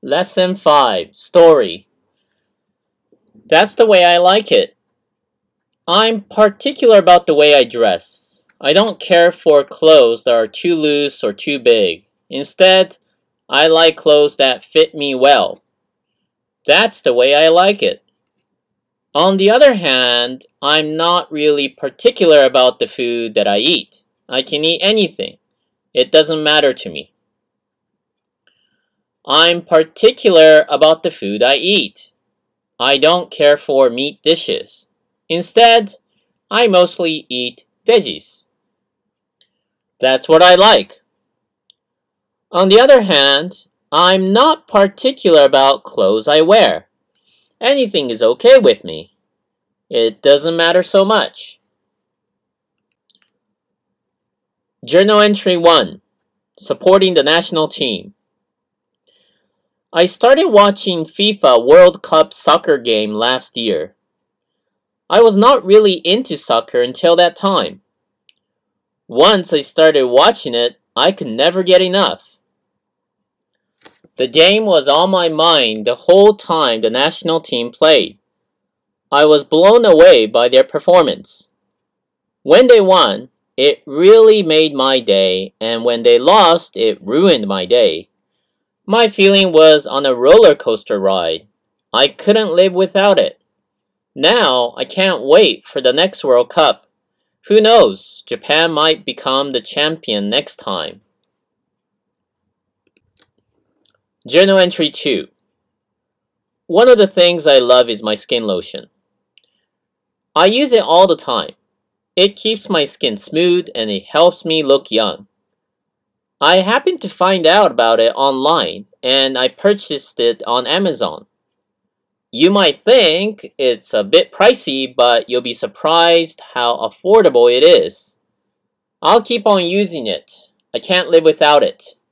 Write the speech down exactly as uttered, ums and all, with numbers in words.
Lesson five, Story. That's the way I like it. I'm particular about the way I dress. I don't care for clothes that are too loose or too big. Instead, I like clothes that fit me well. That's the way I like it. On the other hand, I'm not really particular about the food that I eat. I can eat anything. It doesn't matter to me. I'm particular about the food I eat. I don't care for meat dishes. Instead, I mostly eat veggies. That's what I like. On the other hand, I'm not particular about clothes I wear. Anything is okay with me. It doesn't matter so much. Journal entry one. Supporting the national team. I started watching FIFA World Cup soccer game last year. I was not really into soccer until that time. Once I started watching it, I could never get enough. The game was on my mind the whole time the national team played. I was blown away by their performance. When they won, it really made my day, and when they lost, it ruined my day. My feeling was on a roller coaster ride. I couldn't live without it. Now, I can't wait for the next World Cup. Who knows, Japan might become the champion next time. Journal entry two. One of the things I love is my skin lotion. I use it all the time. It keeps my skin smooth and it helps me look young. I happened to find out about it online and I purchased it on Amazon. You might think it's a bit pricey, but you'll be surprised how affordable it is. I'll keep on using it. I can't live without it.